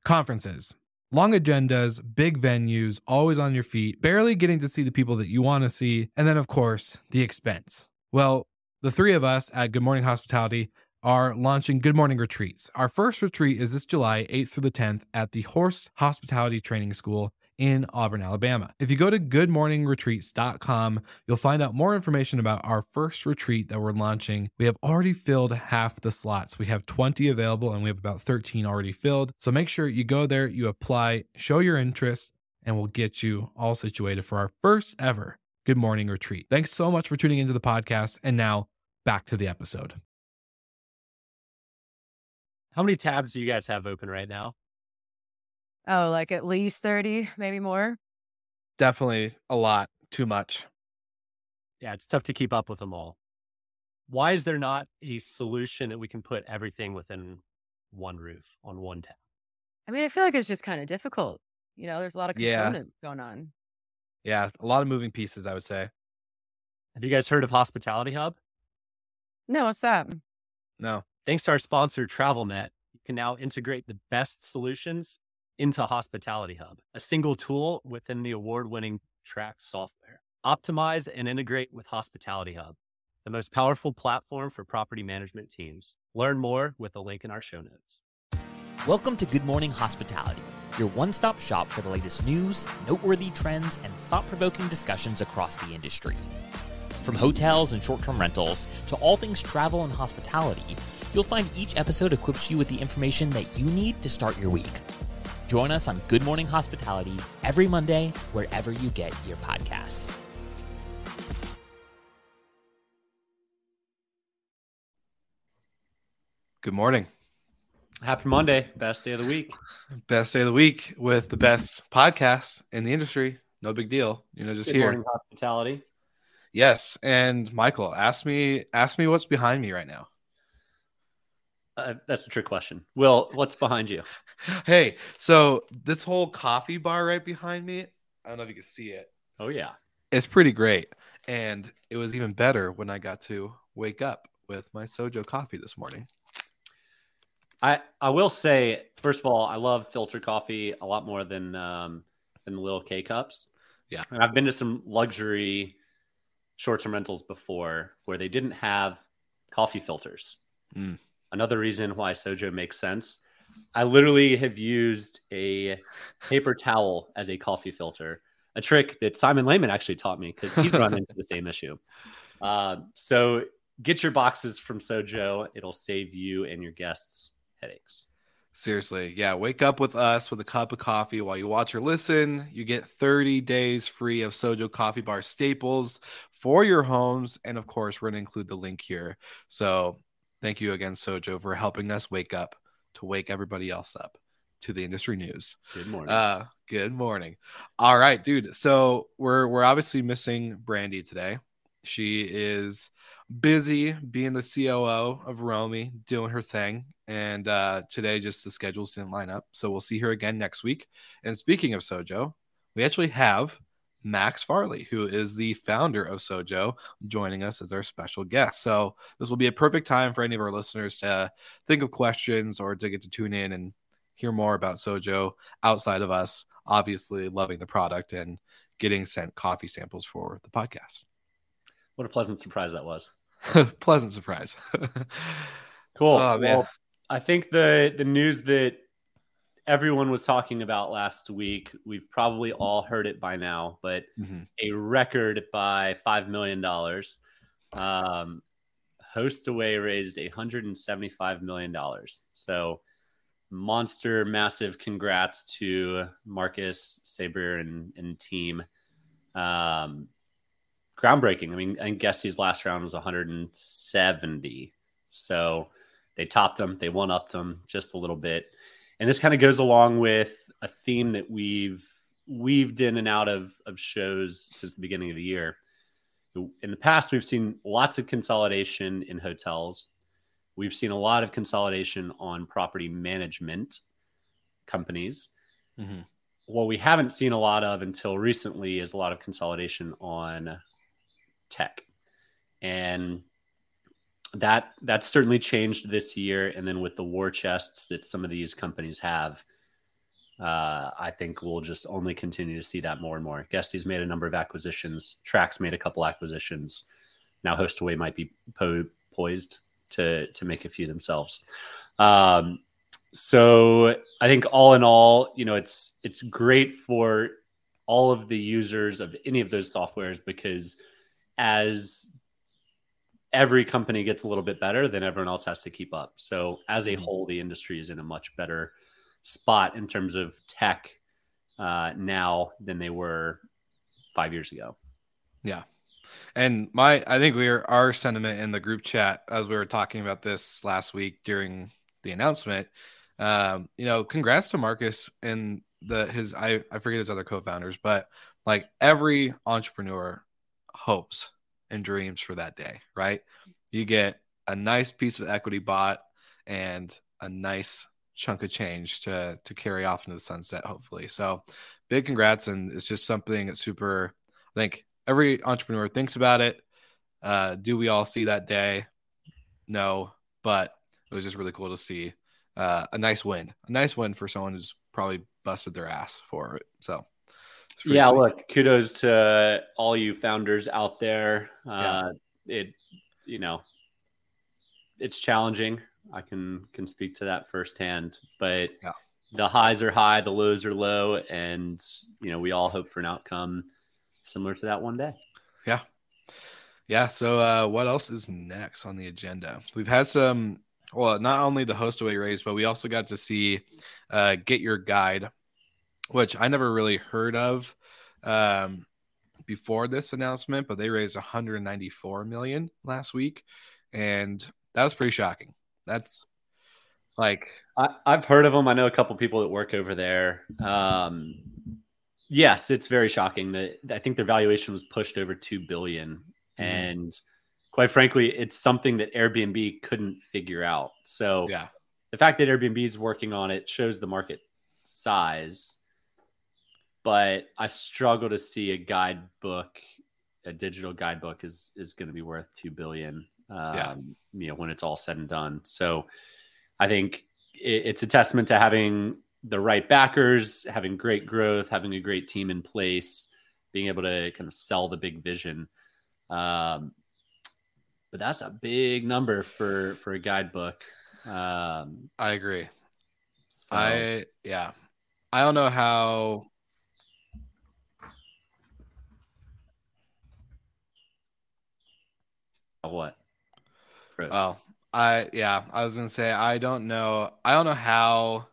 Conferences. Long agendas, big venues, always on your feet, barely getting to see the people that you want to see, and then, of course, the expense. Well, the three of us at Good Morning Hospitality are launching Good Morning Retreats. Our first retreat is this July 8th through the 10th at the Horst Hospitality Training School in Auburn, Alabama. If you go to goodmorningretreats.com, you'll find out more information about our first retreat that we're launching. We have already filled half the slots. We have 20 available and we have about 13 already filled. So make sure you go there, you apply, show your interest, and we'll get you all situated for our first ever Good Morning Retreat. Thanks so much for tuning into the podcast. And now back to the episode. How many tabs do you guys have open right now? Oh, like at least 30, maybe more. Definitely a lot, too much. Yeah, it's tough to keep up with them all. Why is there not a solution that we can put everything within one roof on one tab? I mean, I feel like it's just kind of difficult. You know, there's a lot of components going on. Yeah, a lot of moving pieces, I would say. Have you guys heard of Hospitality Hub? No, what's that? No. Thanks to our sponsor, TravelNet, you can now integrate the best solutions into Hospitality Hub, a single tool within the award-winning Track software. Optimize and integrate with Hospitality Hub, the most powerful platform for property management teams. Learn more with the link in our show notes. Welcome to Good Morning Hospitality, your one-stop shop for the latest news, noteworthy trends, and thought-provoking discussions across the industry. From hotels and short-term rentals to all things travel and hospitality, you'll find each episode equips you with the information that you need to start your week. Join us on Good Morning Hospitality every Monday, wherever you get your podcasts. Good morning. Happy Monday. Best day of the week. Best day of the week with the best podcast in the industry. No big deal. You know, just Good here. Morning Hospitality. Yes. And Michael, ask me what's behind me right now. That's a trick question. Will, what's behind you? Hey, so this whole coffee bar right behind me, I don't know if you can see it. Oh, yeah. It's pretty great. And it was even better when I got to wake up with my Sojo coffee this morning. I will say, first of all, I love filter coffee a lot more than the little K cups. Yeah. And I've been to some luxury short-term rentals before where they didn't have coffee filters. Mm. Another reason why Sojo makes sense. I literally have used a paper towel as a coffee filter, a trick that Simon Lehman actually taught me because he's run into the same issue. So get your boxes from Sojo. It'll save you and your guests headaches. Seriously. Yeah. Wake up with us with a cup of coffee while you watch or listen. You get 30 days free of Sojo coffee bar staples for your homes. And of course, we're going to include the link here. So thank you again, Sojo, for helping us wake up to wake everybody else up to the industry news. Good morning. Good morning. All right, dude. So we're obviously missing Brandy today. She is busy being the COO of Romy, doing her thing. And today just the schedules didn't line up. So we'll see her again next week. And speaking of Sojo, we actually have Max Farley, who is the founder of Sojo, joining us as our special guest. So this will be a perfect time for any of our listeners to think of questions or to get to tune in and hear more about Sojo outside of us, obviously loving the product and getting sent coffee samples for the podcast. What a pleasant surprise that was. Pleasant surprise. Cool. Oh, man. Well, I think the news that everyone was talking about last week, we've probably all heard it by now, but a record by $5 million. HostAway raised $175 million. So monster, massive congrats to Marcus, Saber, and team. Groundbreaking. I mean, I guess his last round was 170. So they topped them. They one-upped them just a little bit. And this kind of goes along with a theme that we've weaved in and out of shows since the beginning of the year. In the past, we've seen lots of consolidation in hotels. We've seen a lot of consolidation on property management companies. Mm-hmm. What we haven't seen a lot of until recently is a lot of consolidation on tech. And that's certainly changed this year. And then with the war chests that some of these companies have, I think we'll just only continue to see that more and more. Guessie's made a number of acquisitions. Trax made a couple acquisitions. Now Hostaway might be poised to make a few themselves. So I think all in all, it's great for all of the users of any of those softwares, because as every company gets a little bit better, then everyone else has to keep up. So as a whole, the industry is in a much better spot in terms of tech now than they were 5 years ago. Yeah. And I think our sentiment in the group chat, as we were talking about this last week during the announcement, congrats to Marcus and I forget his other co-founders, but like every entrepreneur hopes and dreams for that day, right? You get a nice piece of equity bought and a nice chunk of change to carry off into the sunset, hopefully. So big congrats. And it's just something that's super, I think every entrepreneur thinks about it. Do we all see that day? No, but it was just really cool to see a nice win for someone who's probably busted their ass for it. So yeah, sweet. Look, kudos to all you founders out there. It's challenging. I can speak to that firsthand, but the highs are high, the lows are low. And, we all hope for an outcome similar to that one day. Yeah. Yeah. So what else is next on the agenda? We've had some, not only the Hostaway raise, but we also got to see Get Your Guide, which I never really heard of before this announcement, but they raised $194 million last week. And that was pretty shocking. That's like, I've heard of them. I know a couple people that work over there. Yes, it's very shocking that I think their valuation was pushed over $2 billion. And quite frankly, it's something that Airbnb couldn't figure out. So the fact that Airbnb is working on it shows the market size. But I struggle to see a digital guidebook is going to be worth $2 billion. When it's all said and done. So I think it's a testament to having the right backers, having great growth, having a great team in place, being able to kind of sell the big vision. But that's a big number for a guidebook. I agree. So. I don't know how. What? Well, I was gonna say I don't know how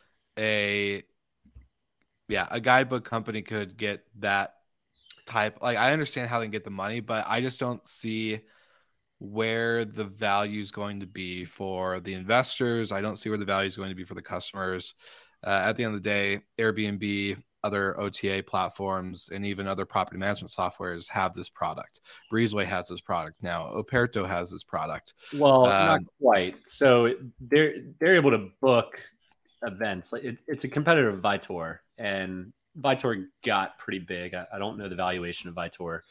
a guidebook company could get that type. Like, I understand how they can get the money, but I just don't see where the value is going to be for the investors. I don't see where the value is going to be for the customers. At the end of the day, Airbnb, other OTA platforms, and even other property management softwares have this product. Breezeway has this product now. Operto has this product. Well, not quite. So they're able to book events. Like it's a competitor of Viator, and Viator got pretty big. I don't know the valuation of Viator,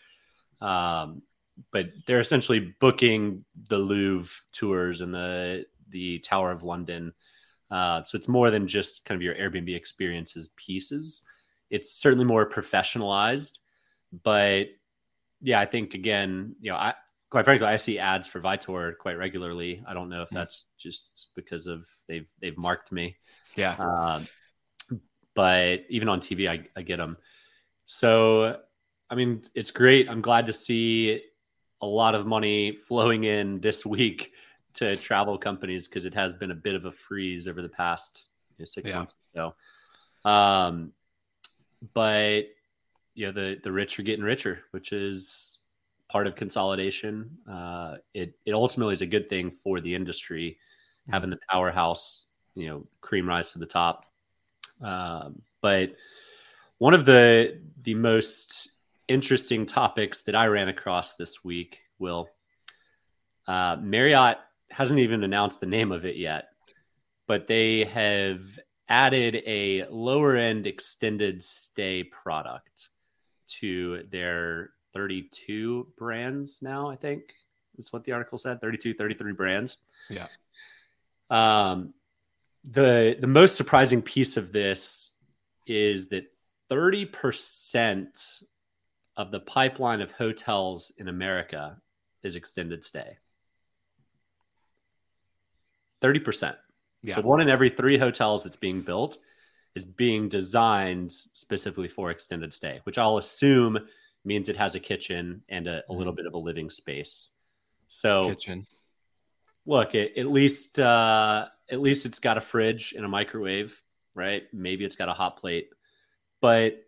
but they're essentially booking the Louvre tours and the Tower of London. So it's more than just kind of your Airbnb experiences pieces. It's certainly more professionalized, but I think again, quite frankly, I see ads for Viator quite regularly. I don't know if that's just because of they've marked me. Yeah. But even on TV, I get them. So, I mean, it's great. I'm glad to see a lot of money flowing in this week to travel companies, because it has been a bit of a freeze over the past 6 months or so. But the rich are getting richer, which is part of consolidation. It ultimately is a good thing for the industry, having the powerhouse, cream rise to the top. But one of the most interesting topics that I ran across this week, Will, Marriott hasn't even announced the name of it yet, but they have added a lower end extended stay product to their 32 brands now, I think is what the article said, 33 brands. Yeah. The most surprising piece of this is that 30% of the pipeline of hotels in America is extended stay. 30%. Yeah. So 1 in every 3 hotels that's being built is being designed specifically for extended stay, which I'll assume means it has a kitchen and a little bit of a living space. So kitchen. Look, at least it's got a fridge and a microwave, right? Maybe it's got a hot plate, but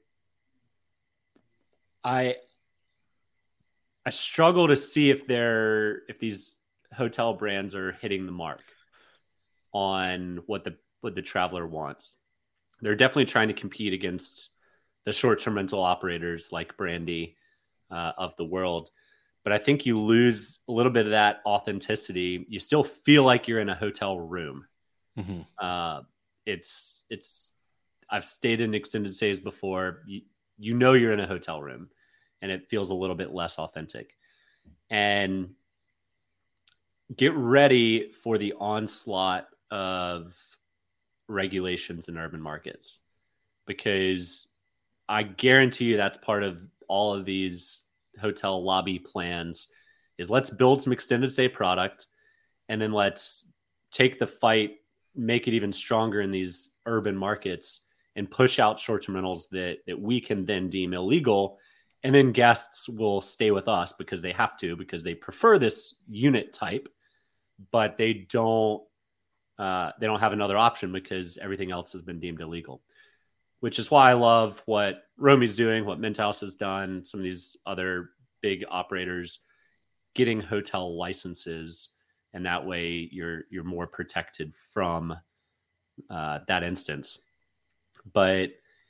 I struggle to see if these hotel brands are hitting the mark on what the traveler wants. They're definitely trying to compete against the short-term rental operators like Brandy of the world. But I think you lose a little bit of that authenticity. You still feel like you're in a hotel room. Mm-hmm. I've stayed in extended stays before. You know you're in a hotel room, and it feels a little bit less authentic. And get ready for the onslaught of regulations in urban markets, because I guarantee you that's part of all of these hotel lobby plans is let's build some extended stay product, and then let's take the fight, make it even stronger in these urban markets, and push out short-term rentals that we can then deem illegal. And then guests will stay with us because they have to, because they prefer this unit type, but they don't have another option because everything else has been deemed illegal. Which is why I love what Romy's doing, what Mint House has done, some of these other big operators getting hotel licenses, and that way you're more protected from that instance. But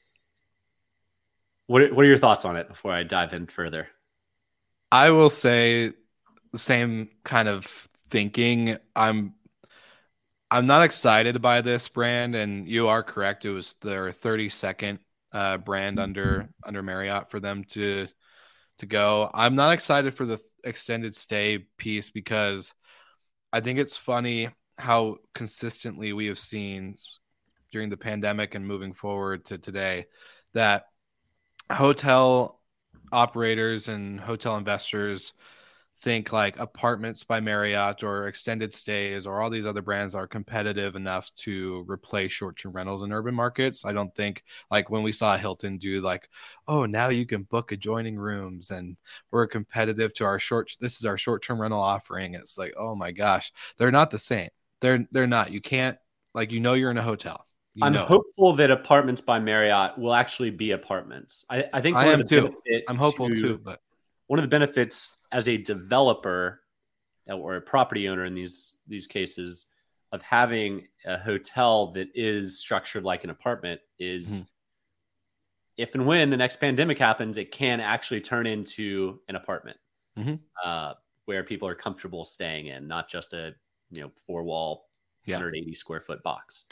what are your thoughts on it before I dive in further? I will say the same kind of thinking. I'm not excited by this brand, and you are correct. It was their 32nd brand under Marriott for them to go. I'm not excited for the extended stay piece because I think it's funny how consistently we have seen during the pandemic and moving forward to today that hotel operators and hotel investors think like Apartments by Marriott or extended stays or all these other brands are competitive enough to replace short-term rentals in urban markets. I don't think, like when we saw Hilton do like, oh, now you can book adjoining rooms and we're competitive to this is our short-term rental offering. It's like, oh my gosh, they're not the same. They're not. You can't, like, you're in a hotel. I'm hopeful that Apartments by Marriott will actually be apartments. I think I am too. I'm hopeful too, but one of the benefits as a developer or a property owner in these cases of having a hotel that is structured like an apartment is if and when the next pandemic happens, it can actually turn into an apartment where people are comfortable staying in, not just a 4-wall, 180 square foot box.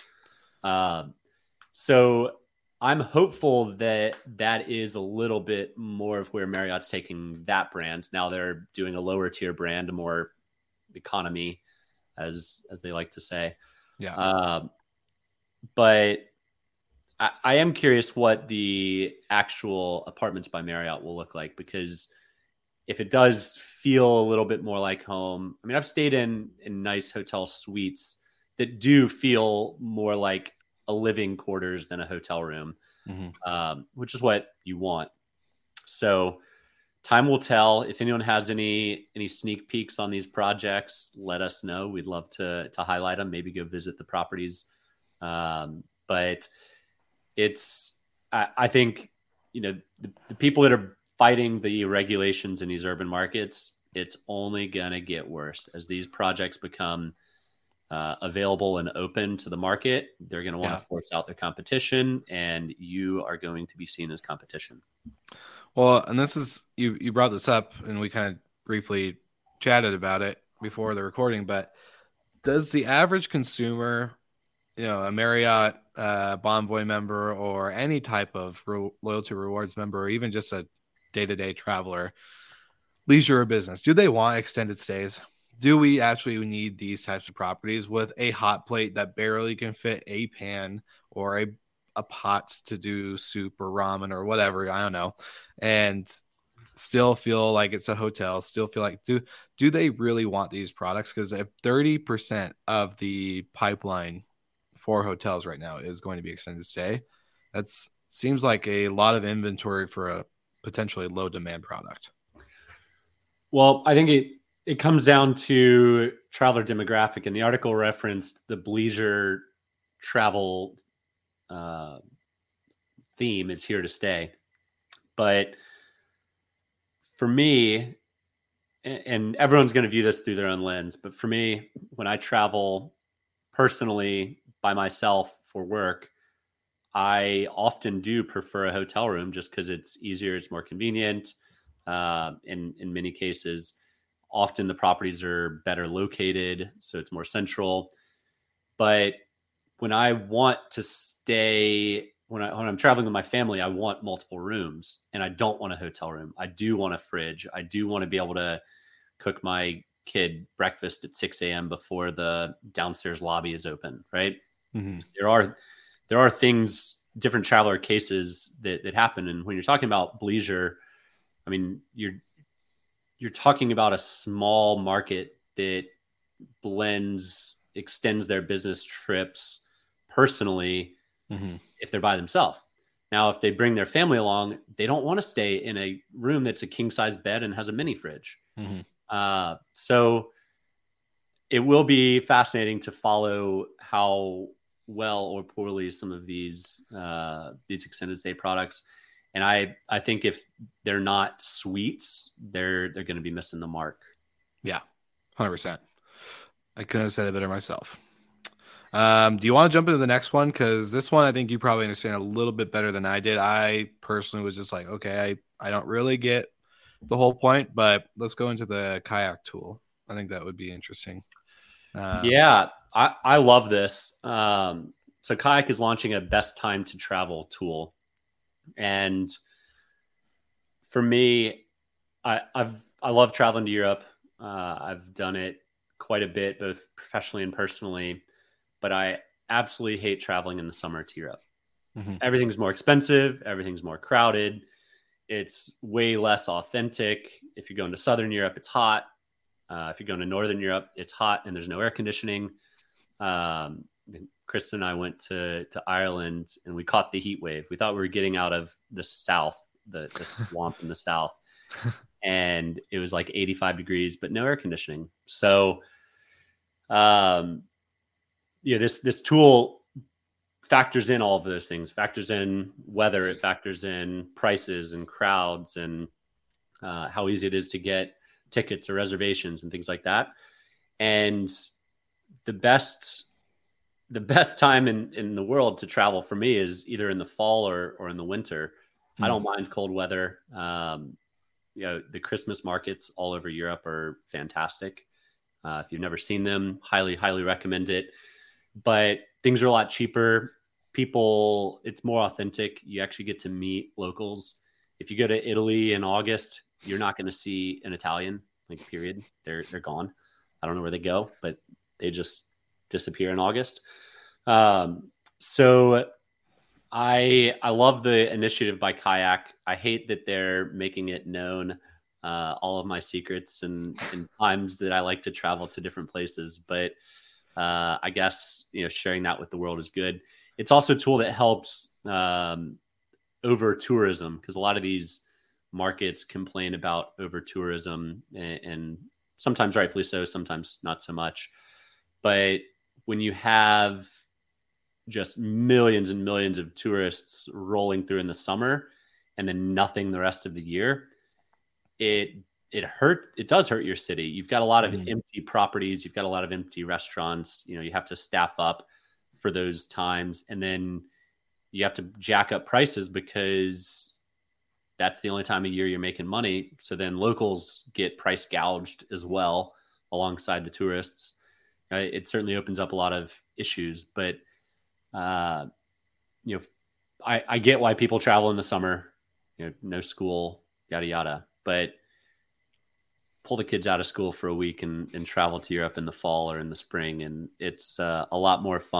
So I'm hopeful that is a little bit more of where Marriott's taking that brand. Now they're doing a lower tier brand, a more economy, as they like to say. Yeah. But I am curious what the actual Apartments by Marriott will look like, because if it does feel a little bit more like home, I mean, I've stayed in nice hotel suites that do feel more like a living quarters than a hotel room, which is what you want. So time will tell. If anyone has any sneak peeks on these projects, let us know. We'd love to highlight them, maybe go visit the properties. But I think, the people that are fighting the regulations in these urban markets, it's only going to get worse as these projects become available and open to the market. They're going to want to force out their competition, and you are going to be seen as competition. Well, and this is, you brought this up and we kind of briefly chatted about it before the recording, but does the average consumer, a Marriott Bonvoy member or any type of loyalty rewards member, or even just a day-to-day traveler, leisure or business, do they want extended stays? Do we actually need these types of properties with a hot plate that barely can fit a pan or a a pot to do soup or ramen or whatever, I don't know, and still feel like it's a hotel, still feel like, do they really want these products? Because if 30% of the pipeline for hotels right now is going to be extended stay, that's seems like a lot of inventory for a potentially low demand product. Well, I think it comes down to traveler demographic, and the article referenced the bleisure travel theme is here to stay. But for me, and everyone's going to view this through their own lens, but for me, when I travel personally by myself for work, I often do prefer a hotel room just because it's easier, it's more convenient. In many cases, often the properties are better located, so it's more central. But when I want to stay, when I'm traveling with my family, I want multiple rooms, and I don't want a hotel room. I do want a fridge. I do want to be able to cook my kid breakfast at 6 a.m. before the downstairs lobby is open, right? Mm-hmm. There are things, different traveler cases that happen. And when you're talking about bleisure, I mean, you're talking about a small market that extends their business trips personally, mm-hmm. if they're by themselves. Now, if they bring their family along, they don't want to stay in a room that's a king size bed and has a mini fridge. Mm-hmm. So it will be fascinating to follow how well or poorly some of these extended stay products. And I think if they're not suites, they're going to be missing the mark. Yeah, 100%. I couldn't have said it better myself. Do you want to jump into the next one? Because this one, I think you probably understand a little bit better than I did. I personally was just like, okay, I don't really get the whole point, but let's go into the kayak tool. I think that would be interesting. Yeah, I love this. So Kayak is launching a best time to travel tool. And for me, I love traveling to Europe. I've done it quite a bit, both professionally and personally, but I absolutely hate traveling in the summer to Europe. Mm-hmm. Everything's more expensive. Everything's more crowded. It's way less authentic. If you're going to Southern Europe, it's hot. If you're going to Northern Europe, it's hot and there's no air conditioning. Kristen and I went to Ireland and we caught the heat wave. We thought we were getting out of the south, the swamp in the south. And it was like 85 degrees, but no air conditioning. So, this tool factors in all of those things, factors in weather, it factors in prices and crowds and how easy it is to get tickets or reservations and things like that. And the best time in the world to travel for me is either in the fall or in the winter. I don't mind cold weather. The Christmas markets all over Europe are fantastic. If you've never seen them, highly, highly recommend it. But things are a lot cheaper. It's more authentic. You actually get to meet locals. If you go to Italy in August, you're not going to see an Italian, like, period. They're gone. I don't know where they go, but they just disappear in August. So I love the initiative by Kayak. I hate that they're making it known, all of my secrets and times that I like to travel to different places. But I guess, sharing that with the world is good. It's also a tool that helps over tourism, because a lot of these markets complain about over tourism, and sometimes rightfully so, sometimes not so much. But when you have just millions and millions of tourists rolling through in the summer and then nothing the rest of the year, it does hurt your city. You've got a lot of empty properties. You've got a lot of empty restaurants. You have to staff up for those times. And then you have to jack up prices because that's the only time of year you're making money. So then locals get price gouged as well alongside the tourists. It certainly opens up a lot of issues, but I get why people travel in the summer, no school, yada, yada, but pull the kids out of school for a week and travel to Europe in the fall or in the spring. And it's a lot more fun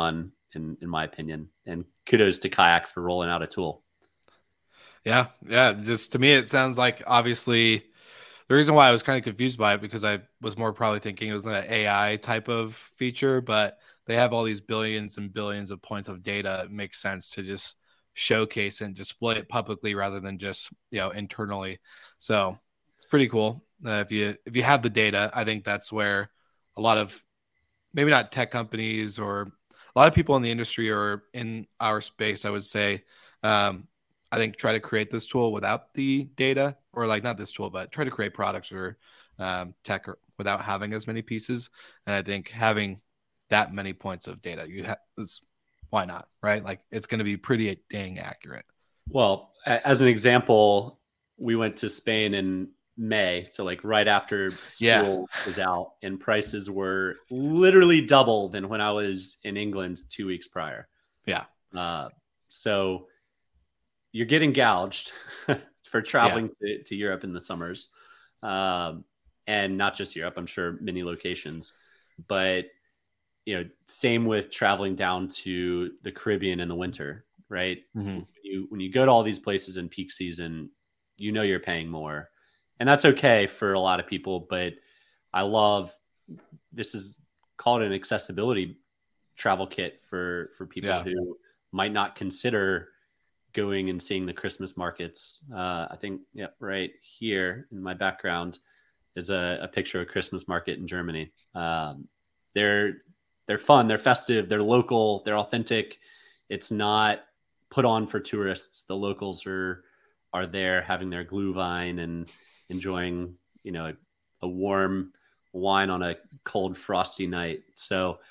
in my opinion. And kudos to Kayak for rolling out a tool. Yeah. Just to me, it sounds like obviously the reason why I was kind of confused by it, because I was more probably thinking it was an AI type of feature, but they have all these billions and billions of points of data. It makes sense to just showcase and display it publicly rather than just, internally. So it's pretty cool. If you have the data, I think that's where a lot of, maybe not tech companies, or a lot of people in the industry or in our space, I would say, I think try to create this tool without the data, or like not this tool, but try to create products or tech without having as many pieces. And I think having that many points of data, why not, right? Like it's going to be pretty dang accurate. Well, as an example, we went to Spain in May. So like right after school was out, and prices were literally double than when I was in England 2 weeks prior. Yeah. So you're getting gouged for traveling to Europe in the summers. And not just Europe, I'm sure many locations, but same with traveling down to the Caribbean in the winter, right? Mm-hmm. When you go to all these places in peak season, you're paying more, and that's okay for a lot of people. But I love, this is called an accessibility travel kit for people who might not consider going and seeing the Christmas markets. I think, right here in my background is a picture of a Christmas market in Germany. They're fun, they're festive, they're local, they're authentic. It's not put on for tourists. The locals are there having their Glühwein and enjoying, a warm wine on a cold, frosty night. So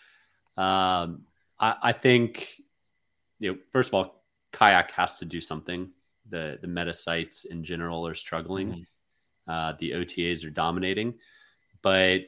I think, first of all, Kayak has to do something. The meta sites in general are struggling. Mm-hmm. The OTAs are dominating, but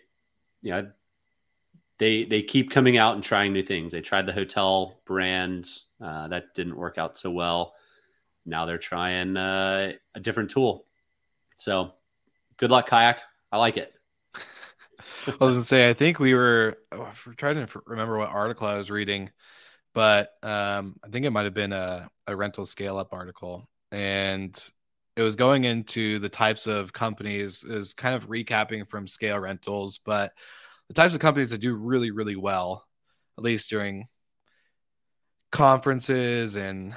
they keep coming out and trying new things. They tried the hotel brand, that didn't work out so well. Now they're trying a different tool. So good luck, Kayak. I like it. I was gonna say, I think we were trying to remember what article I was reading, but I think it might have been a rental scale up article, and it was going into the types of companies. It was kind of recapping from Scale Rentals, but the types of companies that do really, really well, at least during conferences and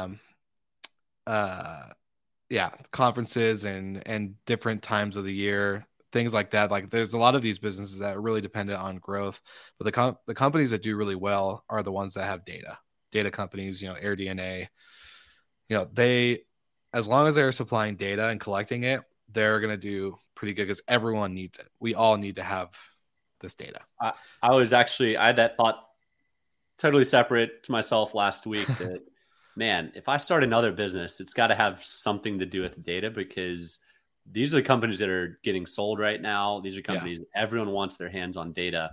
conferences and different times of the year, things like that. Like there's a lot of these businesses that are really dependent on growth, but the companies that do really well are the ones that have data companies, AirDNA, they, as long as they're supplying data and collecting it, they're going to do pretty good because everyone needs it. We all need to have this data. I had that thought totally separate to myself last week that, man, if I start another business, it's got to have something to do with data, because these are the companies that are getting sold right now. These are companies, everyone wants their hands on data.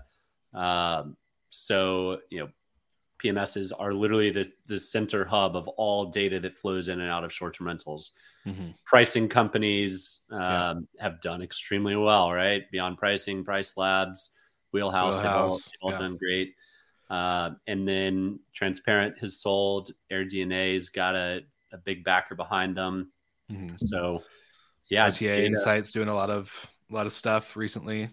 So, PMSs are literally the center hub of all data that flows in and out of short-term rentals. Mm-hmm. Pricing companies have done extremely well, right? Beyond Pricing, Price Labs, Wheelhouse, they've all done great. And then Transparent has sold. AirDNA's got a big backer behind them. Mm-hmm. So, RTA Insights doing a lot of stuff recently.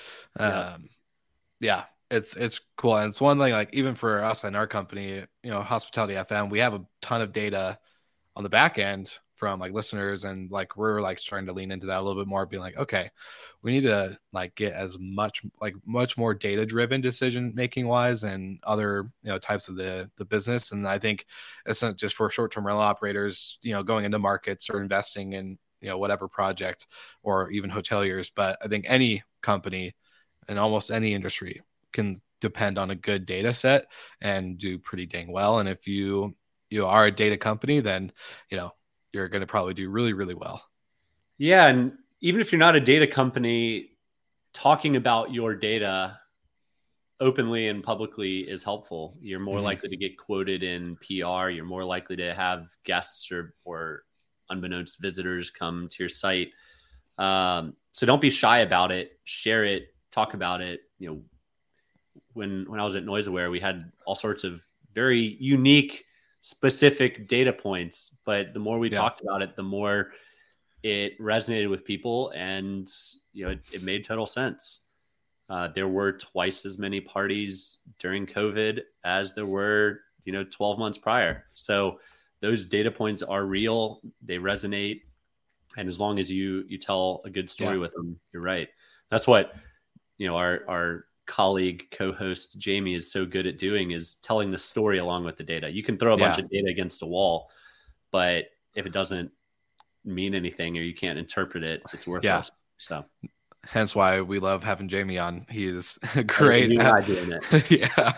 It's cool. And it's one thing, like even for us and our company, Hospitality FM, we have a ton of data on the back end from like listeners, and like we're like trying to lean into that a little bit more, being like, okay, we need to like get as much more data driven decision making wise and other types of the business. And I think it's not just for short-term rental operators, going into markets or investing in whatever project, or even hoteliers, but I think any company in almost any industry can depend on a good data set and do pretty dang well. And if you are a data company, then you're going to probably do really, really well. Yeah. And even if you're not a data company, talking about your data openly and publicly is helpful. You're more likely to get quoted in PR. You're more likely to have guests or unbeknownst visitors come to your site. So don't be shy about it. Share it, talk about it. When I was at NoiseAware, we had all sorts of very unique, specific data points. But the more we talked about it, the more it resonated with people, and it made total sense. There were twice as many parties during COVID as there were 12 months prior. So those data points are real, they resonate, and as long as you tell a good story with them, you're right. That's what our colleague co-host Jamie is so good at doing, is telling the story along with the data. You can throw a bunch of data against a wall, but if it doesn't mean anything or you can't interpret it, it's worthless. So hence why we love having Jamie on. He is great at doing it. Yeah.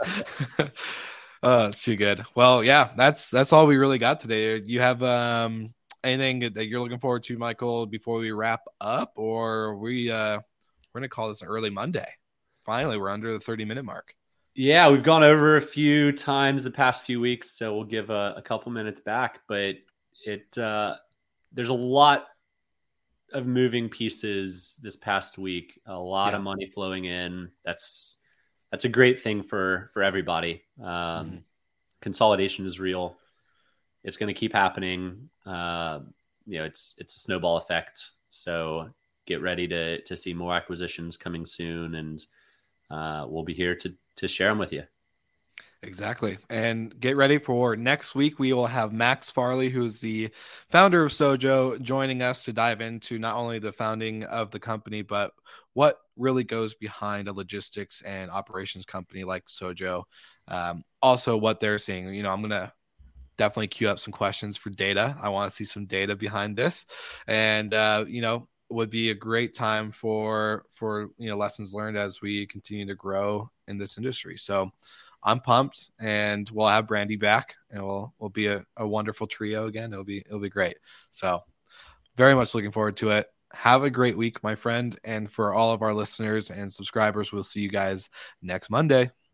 It's too good. Well, yeah, that's all we really got today. You have anything that you're looking forward to, Michael, before we wrap up, or we're gonna call this an early Monday? Finally, we're under the 30-minute mark. Yeah, we've gone over a few times the past few weeks, so we'll give a couple minutes back, but there's a lot of moving pieces this past week, a lot of money flowing in. That's a great thing for everybody. Consolidation is real. It's going to keep happening. It's a snowball effect. So get ready to see more acquisitions coming soon, and we'll be here to share them with you. Exactly. And get ready for next week. We will have Max Farley, who's the founder of Sojo, joining us to dive into not only the founding of the company, but what really goes behind a logistics and operations company like Sojo. Also what they're seeing. I'm going to definitely queue up some questions for data. I want to see some data behind this, and would be a great time for lessons learned as we continue to grow in this industry. So I'm pumped, and we'll have Brandy back, and we'll be a wonderful trio again. It'll be great. So very much looking forward to it. Have a great week, my friend. And for all of our listeners and subscribers, we'll see you guys next Monday.